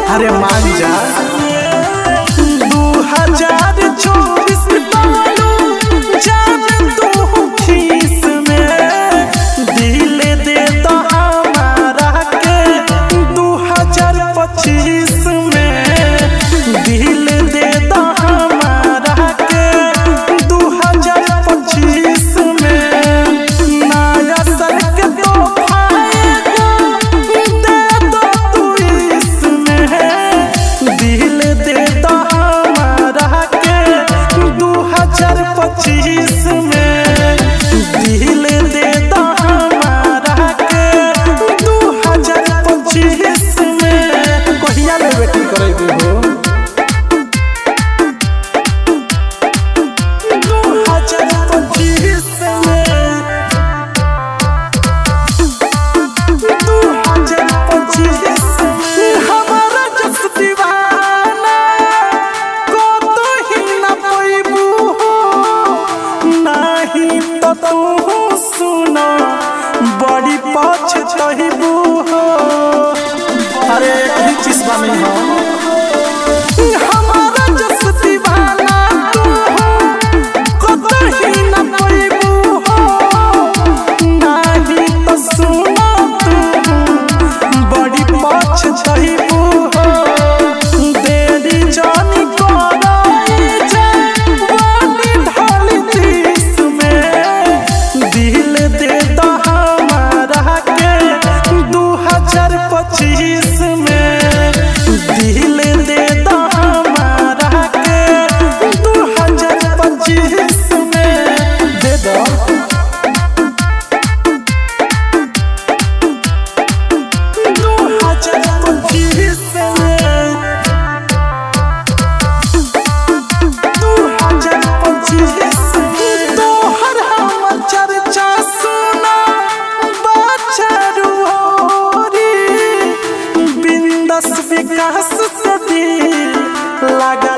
अरे मान जा 2024 पालू जान तू खीस में दिल दे तो हमारा के 2025 में दिल दे तो हमारा के 2025 में नया सर के तो दे दो तू इसमें दिल दे तो हमारा के 2025 में दिल दे तो हमारा के 2025 में कहिया ले वेटिंग करेगी हो 2025 में 2025 में हमारा जस दीवाना को तो ही न पैबू हो नहीं तो तू सुनो बड़ी पछतहिबू हो अरे यही चीज में हो हमारा जस दीवाना तू हो को तो ही न पैबू हो नहीं तो सुनो तू बड़ी पछतहिबू हो देरी जानी कोराई जे वाली ढाली तीस में दिल दे तो हमारा के 2025 में दिल दे तो हमारा के 2025 में दे दो 2025 में 2025 में तोहर हमर चर्चा सुना बाछरू होरी बिंदस विकास से दिल लगा